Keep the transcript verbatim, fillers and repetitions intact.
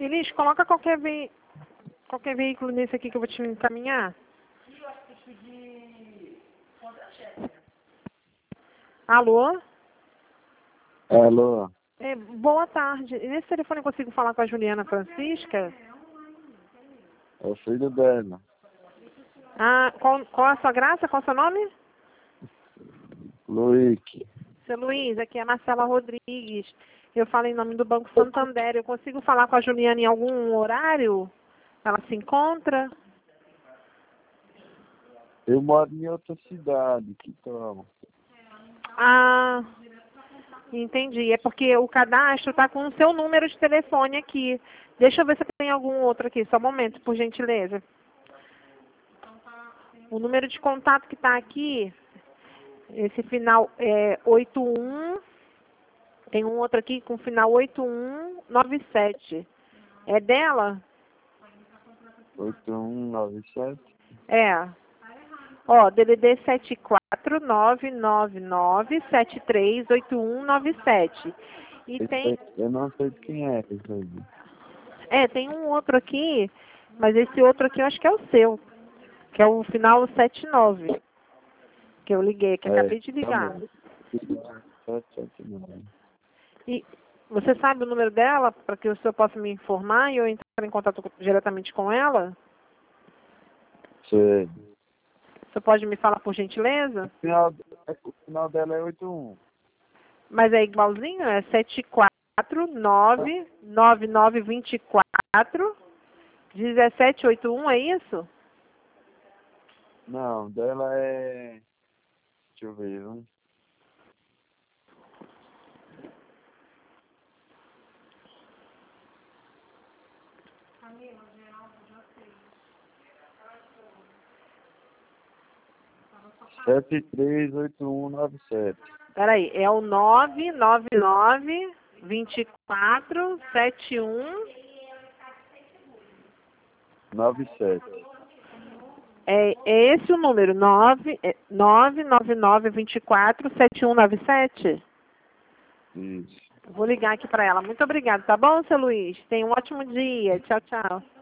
Elis, coloca qualquer, ve... qualquer veículo nesse aqui que eu vou te encaminhar. Alô? Alô, É, boa tarde. E nesse telefone eu consigo falar com a Juliana Francisca? é o filho dela. Ah, qual, qual a sua graça? Qual o seu nome? Luíque. Seu Luiz, aqui é a Marcela Rodrigues. Eu falo em nome do Banco Santander. Eu consigo falar com a Juliana em algum horário? Ela se encontra? Eu moro em outra cidade, que tal? Ah, entendi. É porque o cadastro está com o seu número de telefone aqui. Deixa eu ver se tem algum outro aqui. Só um momento, por gentileza. O número de contato que está aqui, esse final é oito um. Tem um outro aqui com final oito um nove sete. É dela? oito um nove sete? É. Ó, D D D sete quatro nove nove nove sete três oito um nove sete. E tem, Eu não sei de quem é isso aí. é, tem um outro aqui, mas esse outro aqui eu acho que é o seu, que é o final sete nove, que eu liguei, que É, acabei de ligar. também. sete sete nove. E você sabe o número dela, para que o senhor possa me informar e eu entrar em contato diretamente com ela? Sei. Você pode me falar por gentileza? O final, o final dela é oito um. Mas é igualzinho? É sete quatro nove nove nove dois quatro um sete oito um, é isso? Não, dela é... Deixa eu ver, viu? sete três oito um nove sete. Peraí, é o nove nove nove dois quatro sete um. nove sete. É, é esse o número, nove nove nove dois quatro sete um nove sete? Isso. Vou ligar aqui para ela. Muito obrigada, tá bom, seu Luiz? Tenha um ótimo dia. Tchau, tchau.